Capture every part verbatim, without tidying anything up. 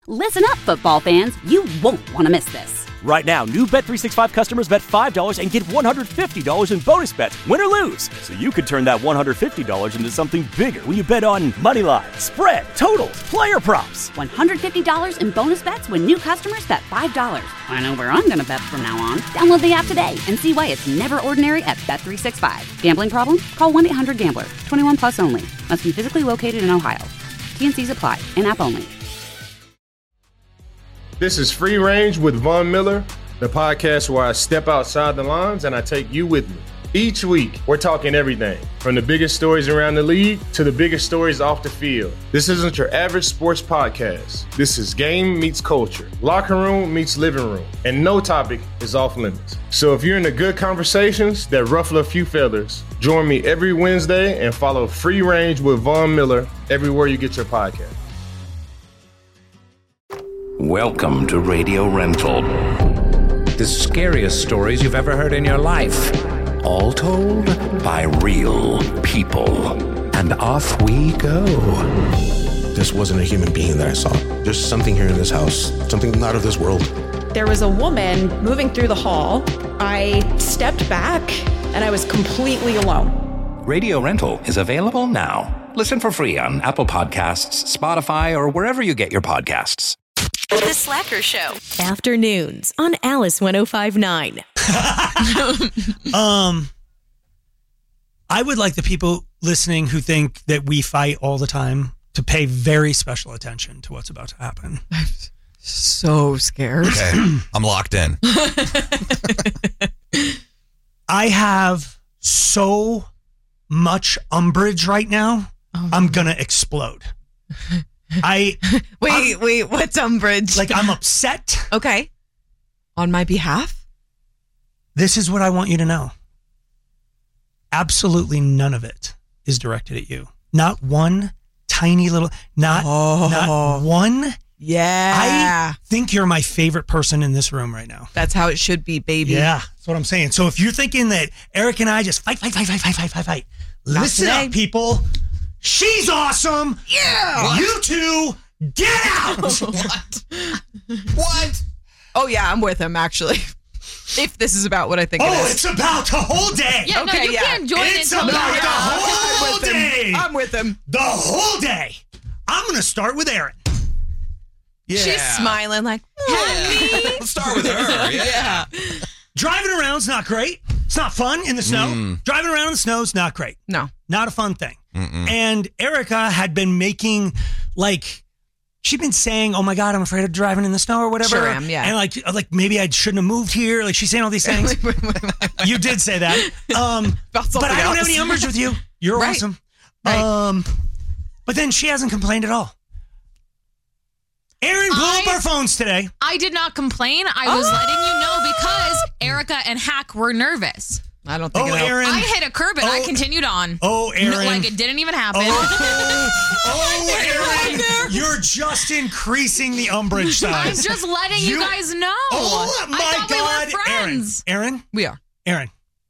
Listen up, football fans. You won't want to miss this. Right now, new Bet three sixty-five customers bet five dollars and get one hundred fifty dollars in bonus bets, win or lose. So you could turn that one hundred fifty dollars into something bigger when you bet on money line, spread, totals, player props. one hundred fifty dollars in bonus bets when new customers bet five dollars. I know where I'm going to bet from now on. Download the app today and see why it's never ordinary at Bet three sixty-five. Gambling problem? Call one eight hundred gambler. twenty-one plus only. Must be physically located in Ohio. T N Cs apply. In-app only. This is Free Range with Von Miller, the podcast where I step outside the lines and I take you with me. Each week, we're talking everything from the biggest stories around the league to the biggest stories off the field. This isn't your average sports podcast. This is game meets culture, locker room meets living room, and no topic is off limits. So if you're into good conversations that ruffle a few feathers, join me every Wednesday and follow Free Range with Von Miller everywhere you get your podcast. Welcome to Radio Rental. The scariest stories you've ever heard in your life. All told by real people. And off we go. This wasn't a human being that I saw. There's something here in this house. Something not of this world. There was a woman moving through the hall. I stepped back and I was completely alone. Radio Rental is available now. Listen for free on Apple Podcasts, Spotify, or wherever you get your podcasts. The Slacker Show. Afternoons on Alice one oh five point nine. um, I would like the people listening who think that we fight all the time to pay very special attention to what's about to happen. I'm so scared. Okay, I'm locked in. I have so much umbrage right now, oh, I'm going to explode. I wait, I'm, wait, what's umbrage? Like, I'm upset. Okay. On my behalf? This is what I want you to know. Absolutely none of it is directed at you. Not one tiny little, not, oh, not one. Yeah. I think you're my favorite person in this room right now. That's how it should be, baby. Yeah, that's what I'm saying. So if you're thinking that Eric and I just fight, fight, fight, fight, fight, fight, fight, fight. Listen today. up, people. She's awesome. Yeah. What? You two, get out. What? What? Oh, yeah, I'm with him, actually. If this is about what I think oh, it is. Oh, it's about the whole day. Yeah, okay, no, you yeah. can't join it's it. It's about no, the whole I'm day. I'm with him. The whole day. I'm going to start with Erin. Yeah. She's smiling like, yeah. Let's start with her. Yeah. yeah. Driving around's not great. It's not fun in the snow. Mm. Driving around in the snow is not great. No. Not a fun thing. Mm-mm. And Erica had been making, like, she'd been saying, oh my God, I'm afraid of driving in the snow or whatever. Sure am, yeah. And like, like maybe I shouldn't have moved here. Like, she's saying all these things. You did say that. Um, but I don't else. have any umbrage with you. You're right. awesome. Right. Um, but then she hasn't complained at all. Erin blew I, up our phones today. I did not complain. I was oh! letting you know because Erica and Hack were nervous. I don't think oh, it Erin. I hit a curb and oh, I continued on. Oh, Erin. No, like it didn't even happen. Oh, oh Erin. You're just increasing the umbrage size. I'm just letting you, you guys know. Oh, my I thought God. We were friends. Erin. Erin? We are. Erin.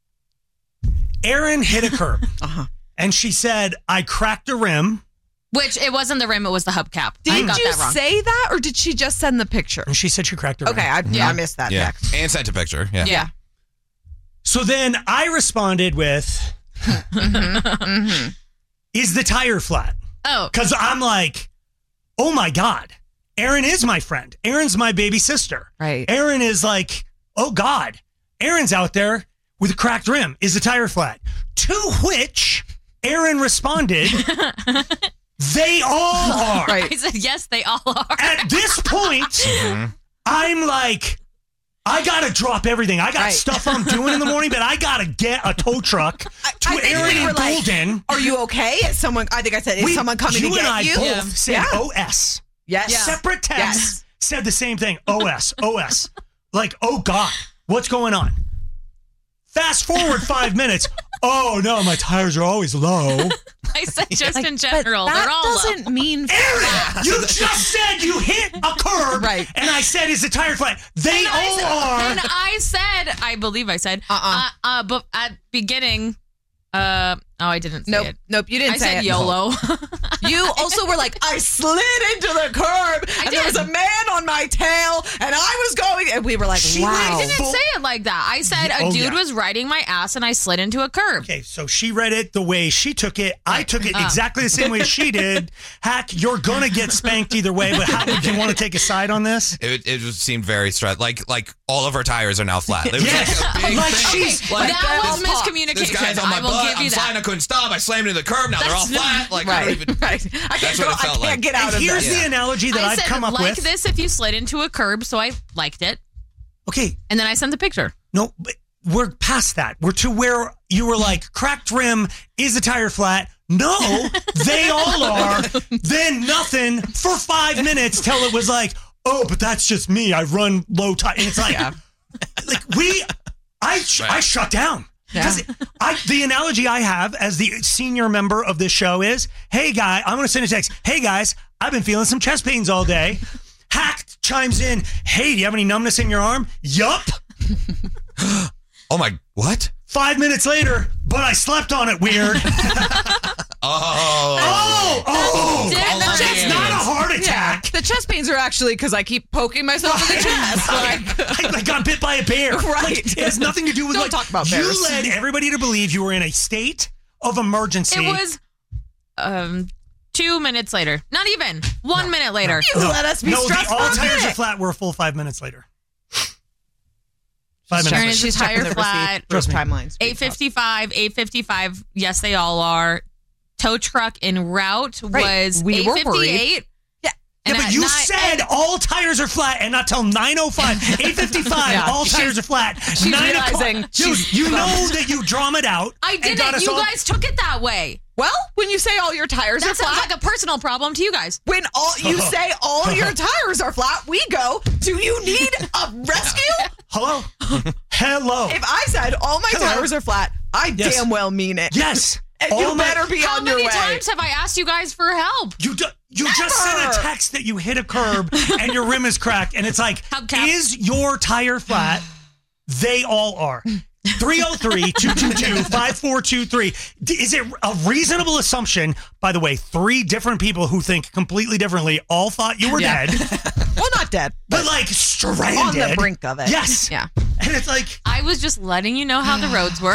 Erin hit a curb. uh-huh. And she said, I cracked a rim. Which, it wasn't the rim, it was the hubcap. Did I got you that wrong. say that, or did she just send the picture? And she said she cracked a rim. Okay, I, yeah. I missed that yeah. text. And sent a picture. Yeah. Yeah. So then I responded with, mm-hmm, mm-hmm. is the tire flat? Oh. Because I'm like, oh my God, Erin is my friend. Erin's my baby sister. Right. Erin is like, oh God, Erin's out there with a cracked rim. Is the tire flat? To which Erin responded, they all are. Right. I said, yes, they all are. At this point, mm-hmm. I'm like, I got to drop everything. I got right. stuff I'm doing in the morning, but I got to get a tow truck to I Erin and like, Golden. Are you okay? Is someone, I think I said, is we, someone coming you to get and I you? both Yeah. said yeah. O S. Yes. Yeah. Separate texts yes. said the same thing. O S, O S. Like, oh God, what's going on? Fast forward five minutes. Oh no, my tires are always low. I said just like, in general, that they're all doesn't low. mean Erin, you just said you hit a curb, right? And I said, "Is the tire flat?" They and all I said, are. And I said, I believe I said, uh-uh. uh, uh, but at beginning, Uh, oh, I didn't say nope, it. Nope, you didn't I say said it. YOLO. You also were like, I slid into the curb, I and did. there was a man on my tail, and I was going, and we were like, She wow. I didn't say it like that. I said Yeah, a oh, dude yeah. was riding my ass and I slid into a curb. Okay, so she read it the way she took it. I took it exactly the same way she did. Hack, you're gonna get spanked either way. But how would you want to take a side on this? It, it just seemed very stressed. Like like all of our tires are now flat. It was Yes. like a big Like thing. she's- Like, that was all pop. miscommunication. this guy's on my I will butt. give you I'm that. flying. I couldn't stop. I slammed into the curb. Now they're all That's flat. Like I Right, don't even. right. I can't, That's go, what it I felt can't like. get out And of here's this. the analogy that I I've said, come up like with. this if you slid into a curb, so I liked it. Okay, And then I sent the picture. no, but we're past that. We're to where you were like, cracked rim, is the tire flat? No, they all are. Then nothing for five minutes till it was like, oh, but that's just me. I run low tire. And it's like, like we, I, sh- I shut down. Because I, the analogy I have as the senior member of this show is, hey, guy, I'm going to send a text. Hey, guys, I've been feeling some chest pains all day. Hack chimes in, hey, do you have any numbness in your arm? Yup. Oh my! What? Five minutes later, but I slept on it weird. Oh. Oh, oh. Did All the of chest the Not a aliens. heart Yeah, attack. the chest pains are actually because I keep poking myself in the chest. Like, I, I got bit by a bear. Right. Like, it has nothing to do with Don't like, talk about you bears. led everybody to believe you were in a state of emergency. It was um two minutes later. Not even. One minute later. you let us be no, stressed the all for a tires are minute. flat were a full five minutes later. Five She's minutes Turn later. is She's the checking tire the flat. receipt. Those timelines. eight fifty-five, eight fifty-five. Yes, they all are. Tow truck en route Right. was We were eight fifty-eight. Yeah. Yeah, And but at you nine- said all tires are flat, and not till nine oh five, eight fifty-five, Yeah, all she's- tires are flat. she's Nine realizing o'clock- Dude, she's you know bummed. that you drummed out. I and got didn't. us You all- guys took it that way. Well, when you say all your tires That are sounds flat, like a personal problem to you guys. when all you say all your tires are flat, we go, do you need a rescue? Hello? Hello? If I said all my Hello? tires are flat, I Yes. damn well mean it. Yes. And All you my- better be How on your many way. times have I asked you guys for help? You do, you just sent Never. a text that you hit a curb and your rim is cracked, and it's like, Hubcap. is your tire flat? They all are. three oh three, two two two, five four two three. D- Is it a reasonable assumption, by the way, three different people who think completely differently all thought you were Yeah. dead, Well, not dead, but like stranded. on the brink of it. Yes. Yeah. And it's like, I was just letting you know how the roads were.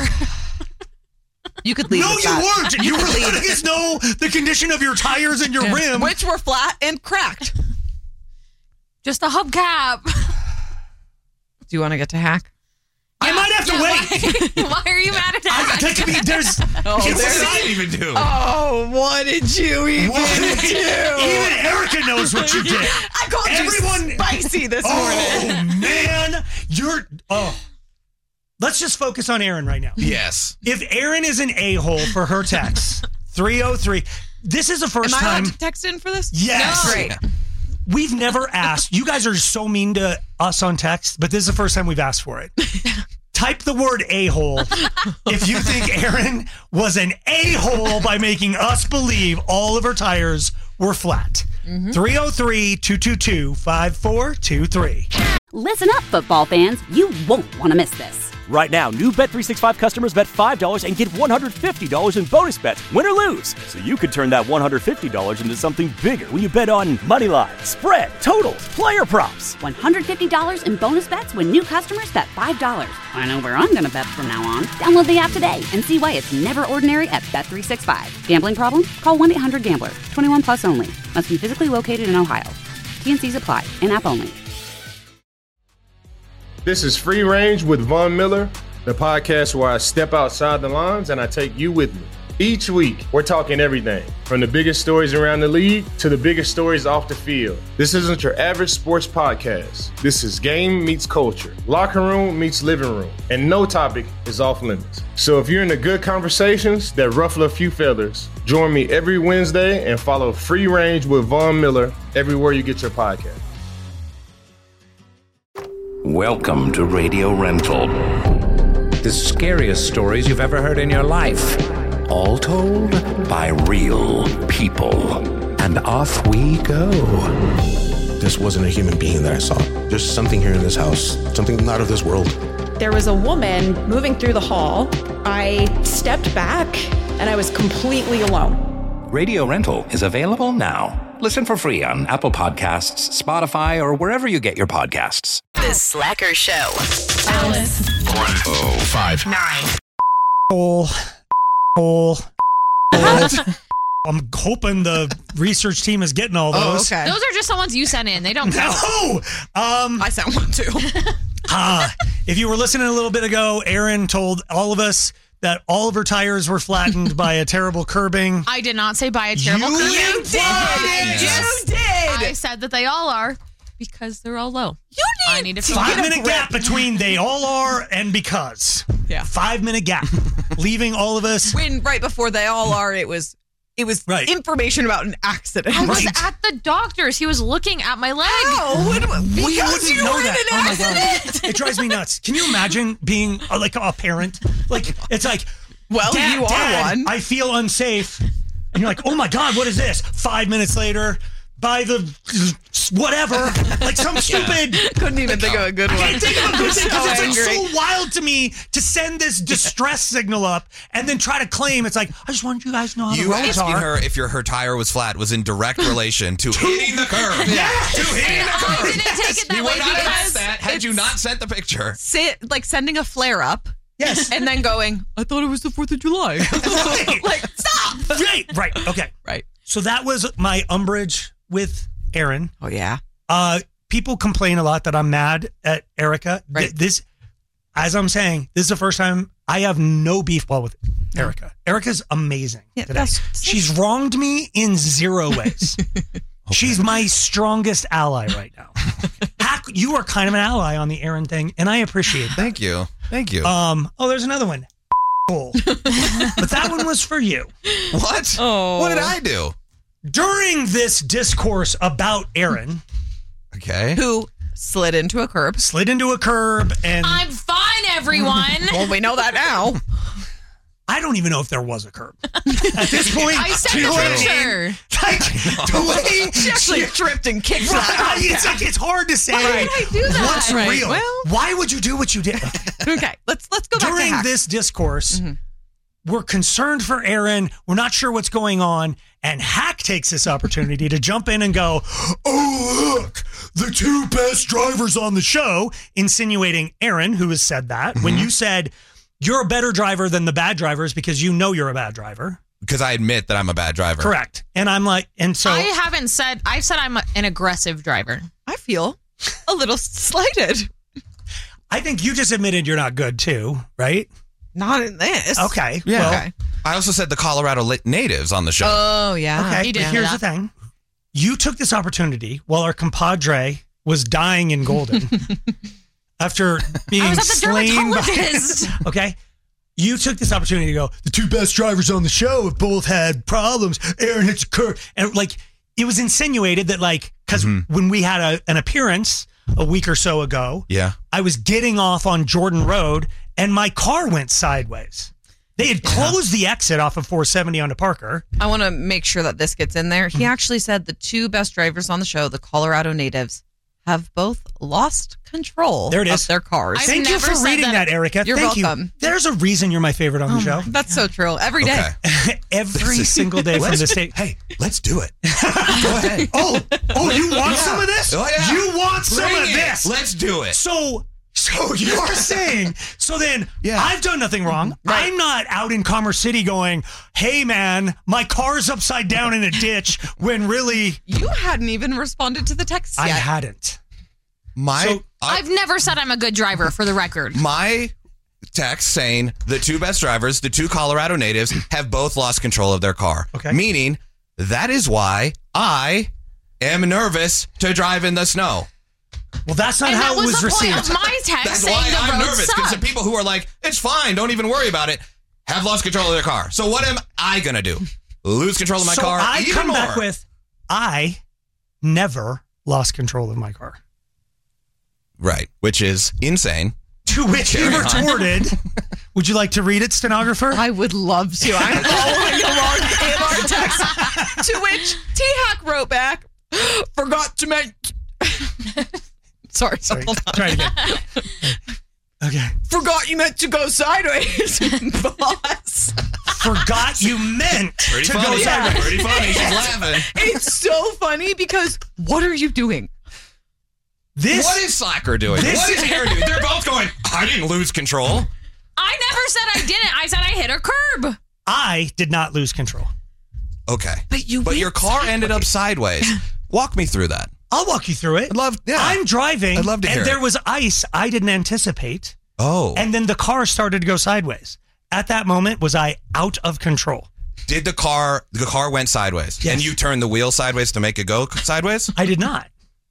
You could leave no, with you that. weren't. You were could leave letting us know the condition of your tires and your rim. Which were flat and cracked. Just a hubcap. Do you want to get to hack? I might have to Yeah, wait. Why, why are you mad at I, that? that could be, there's, Oh, it's there's- not What did I even do? Oh, what did you even What? do? Even Erica knows what you did. I called Everyone- you spicy this morning. Oh man, you're. Oh, let's just focus on Erin right now. Yes. If Erin is an a-hole for her text, three oh three. This is the first Am I time. allowed to text in for this? Yes. No. Great. We've never asked. You guys are so mean to us on text, but this is the first time we've asked for it. Type the word a-hole if you think Erin was an a-hole by making us believe all of her tires were flat. three oh three, two two two, five four two three. Listen up, football fans. You won't want to miss this. Right now, new Bet three sixty-five customers bet five dollars and get one hundred fifty dollars in bonus bets, win or lose. So you could turn that one hundred fifty dollars into something bigger when you bet on money line, spread, totals, player props. one hundred fifty dollars in bonus bets when new customers bet five dollars. I know where I'm going to bet from now on. Download the app today and see why it's never ordinary at Bet three sixty-five. Gambling problem? Call one eight hundred gambler. twenty-one plus only. Must be physically located in Ohio. T and Cs apply. In-app only. This is Free Range with Von Miller, the podcast where I step outside the lines and I take you with me. Each week, we're talking everything from the biggest stories around the league to the biggest stories off the field. This isn't your average sports podcast. This is game meets culture, locker room meets living room, and no topic is off limits. So if you're into good conversations that ruffle a few feathers, join me every Wednesday and follow Free Range with Von Miller everywhere you get your podcast. Welcome to Radio Rental. The scariest stories you've ever heard in your life. All told by real people. And off we go. This wasn't a human being that I saw. There's something here in this house, something not of this world. There was a woman moving through the hall. I stepped back and I was completely alone. Radio Rental is available now. Listen for free on Apple Podcasts, Spotify, or wherever you get your podcasts. The Slacker Show. Alice. one oh five Nine. Hole. Hole. Hole. I'm hoping the research team is getting all those. Oh, okay. Those are just the ones you sent in. They don't count. No! Um, I sent one too. uh, if you were listening a little bit ago, Erin told all of us that all of her tires were flattened by a terrible curbing. I did not say by a terrible You curve. You did. Yes. You did. I said that they all are because they're all low. You need I need to to fill Five get a minute grip. gap between they all are and because. Yeah. Five minute gap. Leaving all of us. When right before they all are, it was it was Right. information about an accident. I was Right. at the doctor's. He was looking at my leg. Oh, what, We because wouldn't you know were in that. an Oh my accident. god, it drives me nuts. Can you imagine being uh, like a parent? Like it's like, Well, Dad, you are Dad, one. I feel unsafe, and you're like, oh my god, what is this? Five minutes later, by the whatever, like some stupid. Couldn't even think of a good one. I can't think of a good thing because So it's like angry. so wild to me to send this distress signal up and then try to claim it's like I just wanted you guys to know how the You roads asking are. her if your her tire was flat was in direct relation to hitting the curb. Yeah. To hitting the I curb. didn't take it that You way would not have because asked that had you not sent the picture. Sit like sending a flare up. Yes. And then going, I thought it was the fourth of July. Right. Like, stop. Right, right, okay. Right. So that was my umbrage with Erin. Oh, yeah. Uh, people complain a lot that I'm mad at Erica. Right. Th- This, as I'm saying, this is the first time I have no beef well with Erica. Erica's amazing Yeah, today. that's- She's wronged me in zero ways. She's my strongest ally right now. Hack, you are kind of an ally on the Erin thing, and I appreciate that. Thank you. Thank you. Um. Oh, there's another one. Cool. But that one was for you. what? Oh. What did I do? During this discourse about Erin, Okay. Who slid into a curb. slid into a curb, and I'm fine, everyone. Well, we know that now. I don't even know if there was a curb. At this point, I sent do you the know what I mean? picture. Like, the way She actually tripped and kicked that. Right, it's like it's hard to say. Why did I do that? What's Right, real? well- Why would you do what you did? Okay, let's let's go back to During Hack. this discourse, Mhm. we're concerned for Erin. We're not sure what's going on, and Hack takes this opportunity to jump in and go, "Oh look, the two best drivers on the show," insinuating Erin, who has said that. Mm-hmm. When you said you're a better driver than the bad drivers because you know you're a bad driver. Because I admit that I'm a bad driver. Correct. And I'm like, and so I haven't said, I've said I'm a, an aggressive driver. I feel a little slighted. I think you just admitted you're not good too, right? Not in this. Okay. Yeah. Well, Okay. I also said the Colorado li- natives on the show. Oh, yeah. okay. He did But do here's that. the thing. You took this opportunity while our compadre was dying in Golden after being I was at the slain by, dermatologist. okay. You took this opportunity to go, the two best drivers on the show have both had problems. Erin hits a curve. And like, it was insinuated that like, because Mhm. when we had a, an appearance a week or so ago, yeah. I was getting off on Jordan Road and my car went sideways. They had closed the exit off of four seventy onto Parker. I want to make sure that this gets in there. He actually said the two best drivers on the show, the Colorado natives, have both lost control There it of is. their cars. I've Thank you never for said reading that, that. Erica. You're Thank welcome. you. There's a reason you're my favorite on the show. That's so true. Every day. Okay. Every single day from Let's- the state. Hey, let's do it. Go ahead. Oh, oh, you want Yeah. some of this? Oh, yeah. You want some Bring of it. this? Let's do it. So, so you're saying, so then Yeah. I've done nothing wrong. I'm not out in Commerce City going, hey man, my car's upside down in a ditch when really You hadn't even responded to the text I yet. hadn't. My So- I- I've never said I'm a good driver, for the record. my text saying the two best drivers, the two Colorado natives, have both lost control of their car. Okay. Meaning that is why I am nervous to drive in the snow. Well, that's not And how that it was was the point received. of my text That's saying why the I'm road nervous because the sucked. people who are like, it's fine, don't even worry about it, have lost control of their car. So what am I gonna do? Lose control of my so car I even come more? back with, I never lost control of my car. Right, which is insane. To which he Carry on. retorted, would you like to read it, stenographer? I would love to. I'm following along in our text. To which T-Hack wrote back, forgot to mention. Sorry, Sorry, hold on. try it again. Okay. Forgot you meant to go sideways, boss. Forgot you meant Pretty to funny. go Yeah. sideways. Pretty funny. She's laughing. It's so funny because what are you doing? This, what is Slacker doing? this- What is Aaron doing? They're both going, I didn't lose control. I never said I didn't. I said I hit a curb. I did not lose control. Okay. But you But went your car sideways. ended up sideways. Walk me through that. I'll walk you through it. I'd love, yeah. I'm driving. I'd love to hear And there it. was ice I didn't anticipate. Oh. And then the car started to go sideways. At that moment, was I out of control? Did the car, the car went sideways? Yes. And you turned the wheel sideways to make it go sideways? I did not.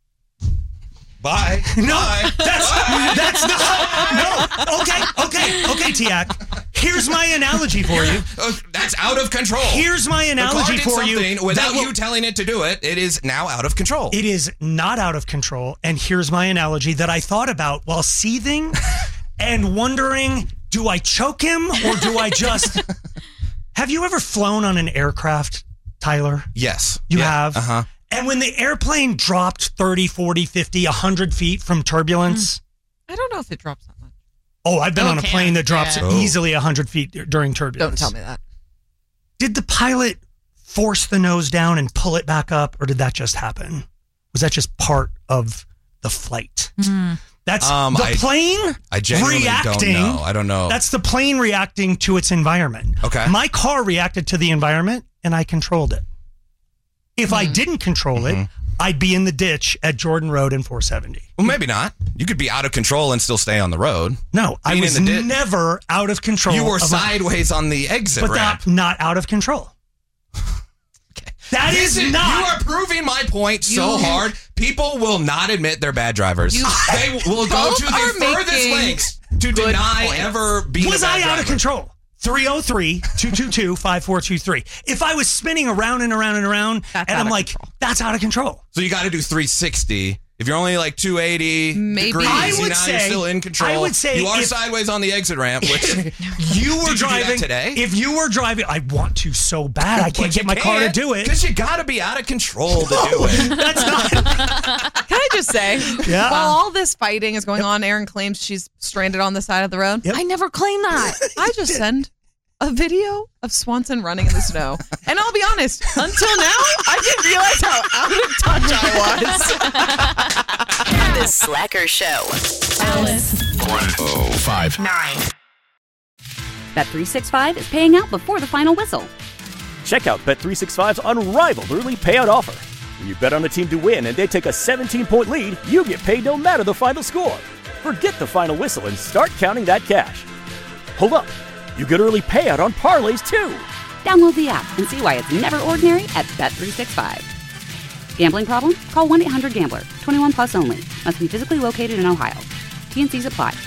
Bye. No, Bye. that's Bye. that's not. No. Okay, okay, okay, Tiak. Here's my analogy for you. Oh, that's out of control. Here's my the car analogy did for something you. without that will- you telling it to do it. It is now out of control. It is not out of control. And here's my analogy that I thought about while seething and wondering, do I choke him or do I just... Have you ever flown on an aircraft, Tyler? Yes. You Yeah. have? Uh-huh. And when the airplane dropped thirty, forty, fifty, one hundred feet from turbulence... I don't know if it drops that much. Oh, I've been Oh, on a can. plane that drops Yeah. easily one hundred feet during turbulence. Don't tell me that. Did the pilot force the nose down and pull it back up, or did that just happen? Was that just part of the flight? That's Um, the I- plane I genuinely reacting. don't know. I don't know. That's the plane reacting to its environment. Okay. My car reacted to the environment, and I controlled it. If I didn't control it, I'd be in the ditch at Jordan Road and four seventy. Well, maybe not. You could be out of control and still stay on the road. No, I Being was in the ditch. never out of control. You were of my- sideways on the exit but ramp. that not out of control. That This is not. You are proving my point so You- hard. People will not admit they're bad drivers. You they will go both to are the furthest making lengths to good deny points. ever being Was a bad I out driver. of control? three oh three, two two two, five four two three. If I was spinning around and around and around, That's and out I'm of like, control. that's out of control. So you got to do three sixty. If you're only like two eighty Maybe. degrees, I you would know, say- you're still in control. I would say you are if- sideways on the exit ramp, which You were Did you do that driving today? If you were driving, I want to so bad. I can't get my car to do it. Because you got to be out of control to do it. That's not. Can I just say, Yeah. while all this fighting is going on, Erin claims she's stranded on the side of the road. Yep. I never claimed that. I just send a video of Swanson running in the snow. And I'll be honest, until now, I didn't realize how out of touch I was. The Slacker Show. Alice. Oh, five. Nine. Bet three sixty-five is paying out before the final whistle. Check out Bet three sixty-five's unrivaled early payout offer. When you bet on a team to win and they take a seventeen-point lead, you get paid no matter the final score. Forget the final whistle and start counting that cash. Hold up. You get early payout on parlays, too. Download the app and see why it's never ordinary at Bet three sixty-five. Gambling problem? Call one eight hundred gambler. twenty-one plus only. Must be physically located in Ohio. T N Cs apply.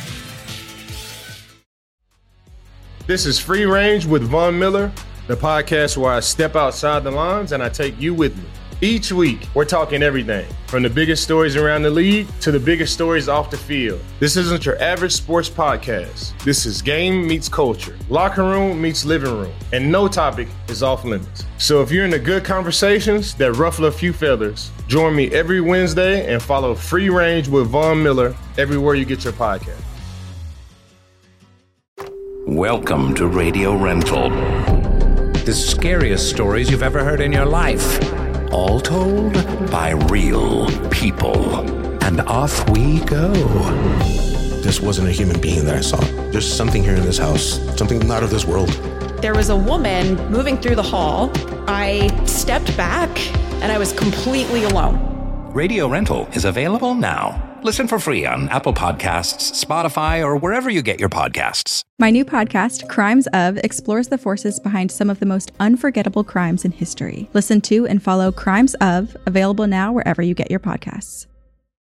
This is Free Range with Von Miller, the podcast where I step outside the lines and I take you with me. Each week, we're talking everything from the biggest stories around the league to the biggest stories off the field. This isn't your average sports podcast. This is game meets culture, locker room meets living room, and no topic is off limits. So if you're into good conversations that ruffle a few feathers, join me every Wednesday and follow Free Range with Von Miller everywhere you get your podcast. Welcome to Radio Rental. The scariest stories you've ever heard in your life. All told by real people. And off we go. This wasn't a human being that I saw. There's something here in this house, something not of this world. There was a woman moving through the hall. I stepped back and I was completely alone. Radio Rental is available now. Listen for free on Apple Podcasts, Spotify, or wherever you get your podcasts. My new podcast, Crimes Of, explores the forces behind some of the most unforgettable crimes in history. Listen to and follow Crimes Of, available now wherever you get your podcasts.